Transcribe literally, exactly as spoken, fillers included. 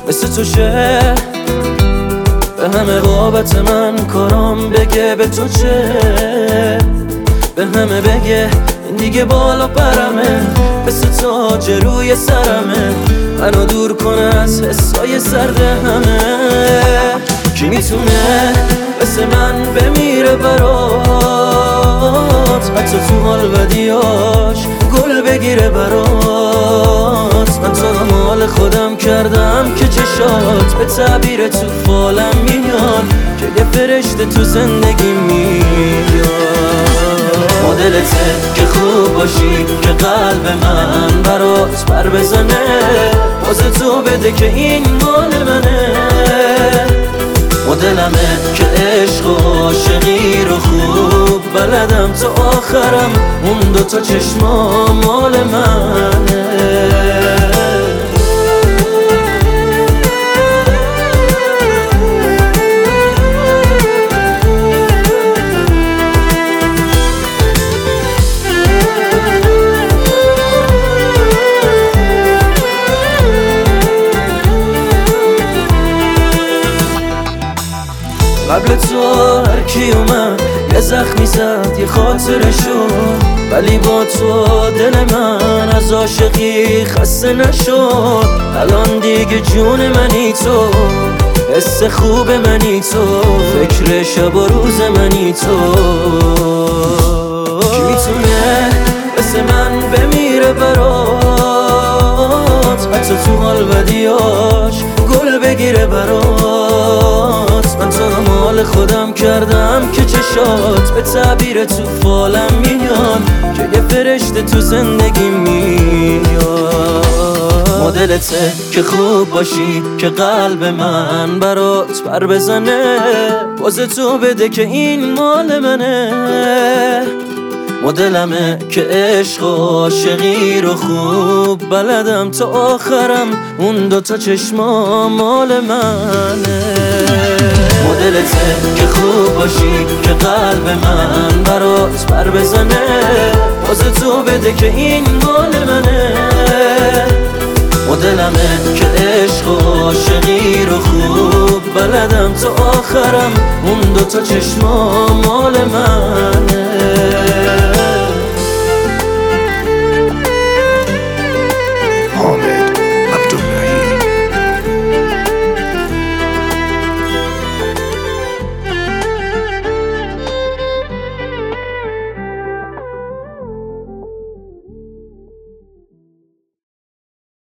مثل تو چه به همه بابت من کارام بگه، به تو چه به همه بگه این دیگه بالا پرمه، مثل تاج روی سرمه، منو دور کنه از حسای سرد همه. کی میتونه مثل من بمیره برات، حتی تو حال بدیاش گل بگیره برات. من تو رو مال خودم کردم که چشات به تعبیر تو فالم میان، که یه فرشته تو زندگی میاد. مدلته که خوب باشی که قلب من برات پر بزنه، باز تو بده که این مال منه. مدلمه که عشق و عاشقی رو خوب بلدم تا آخرم، اون دوتا چشما مال منه. قبل تو هر کی اومد یه زخمی زد یه خاطره شد، ولی با تو دل من از عاشقی خسته نشد. الان دیگه جون منی تو، حس خوب منی تو، فکر شب و روز منی تو. کی میتونه مثل من بمیره برات، حتی تو حال بدیاش گل بگیره برات. من تو رو مال خودم کردم که چشات به تعبیر تو فالم میان، که یه فرشته تو زندگی میاد. مدلته که خوب باشی که قلب من برات پر بزنه، باز تو بده که این مال منه. مدلمه که عشق و عاشقی رو خوب بلدم تا آخرم، اون دوتا چشما مال منه. مدلته که خوب باشی که قلب من برات پر بزنه، باز تو بده که این مال منه. مدلمه که عشق و عاشقی رو خوب بلدم تا آخرم، اون دوتا چشما مال منه.